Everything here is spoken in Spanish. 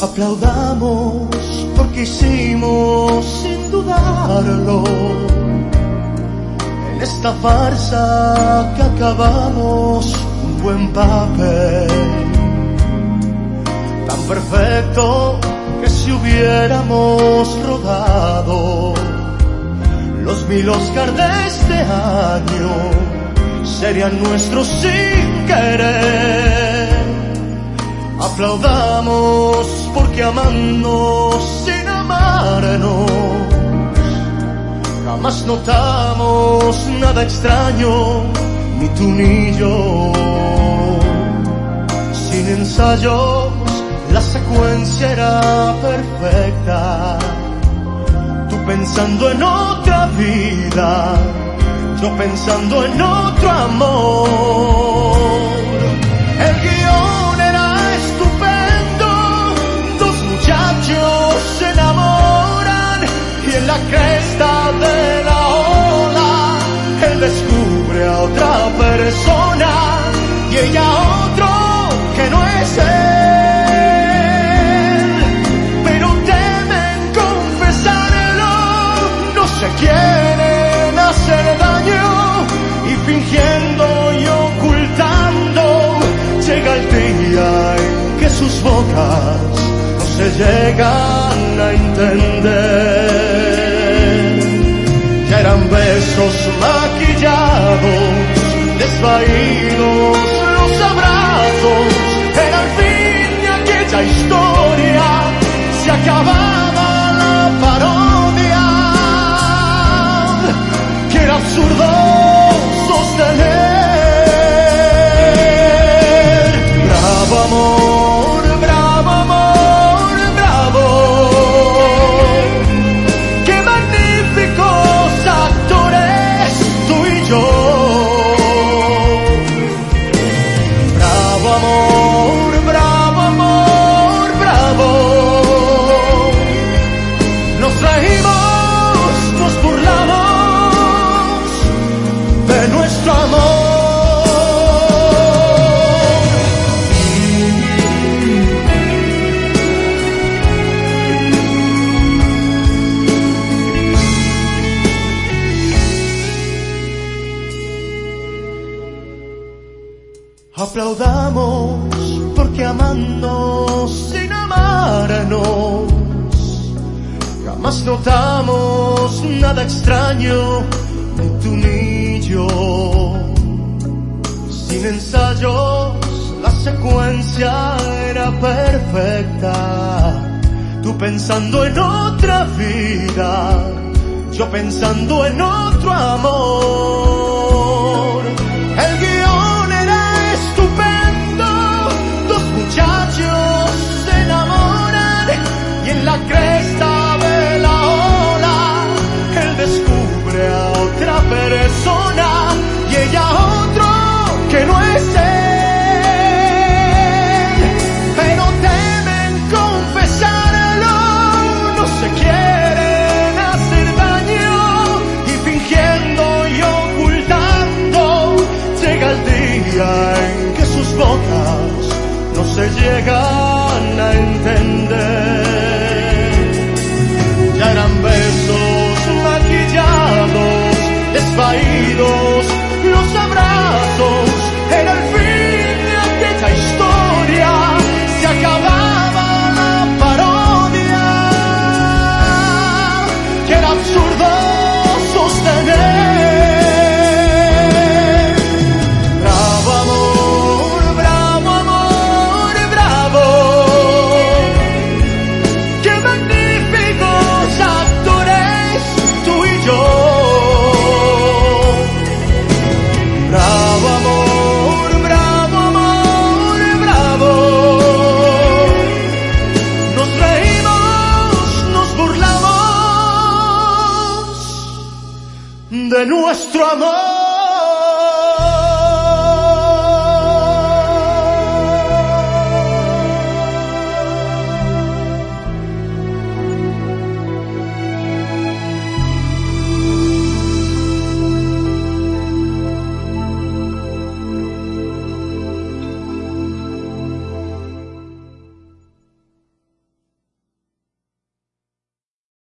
Aplaudamos porque hicimos sin dudarlo en esta farsa que acabamos un buen papel, tan perfecto que si hubiéramos rodado los 1000 Oscar de este año serían nuestros sin querer. Aplaudamos porque amando sin amarnos jamás notamos nada extraño, ni tú ni yo. Sin ensayos la secuencia era perfecta, tú pensando en otra vida, yo pensando en otro amor. El guión era estupendo, dos muchachos se enamoran y en la cresta de la ola él descubre a otra persona y ella a otro que no es él, pero temen confesarlo, no se quieren hacer daño y fingiendo y ocultando llega el día en que sus bocas no se llegan a entender. Ya eran besos maquillados, desvaídos los abrazos, era el fin de aquella historia, se acababa la parodia, que era absurdo sostener. Bravo amor, bravo amor, bravo, qué magníficos actores tú y yo. Bravo amor, bravo amor, bravo, nos reímos, nos burlamos de nuestro amor. Aplaudamos porque amando sin amarnos jamás notamos nada extraño, ni tú ni yo. Sin ensayos la secuencia era perfecta, tú pensando en otra vida, yo pensando en otro amor. El guión era estupendo, dos muchachos se enamoran y en la cresta de la ola él descubre a otra persona y ella a otro que no es él, pero temen confesarlo, no se quieren hacer daño y fingiendo y ocultando llega el día en que sus bocas no se llegan a entender. Ya eran besos maquillados, desvaídos los abrazos, era el fin de aquella historia, se acababa la parodia, que era absurdo sostener. Bravo amor, bravo amor, bravo, qué magníficos actores tú y yo. Bravo amor, bravo amor, bravo, nos reímos, nos burlamos de nuestro amor.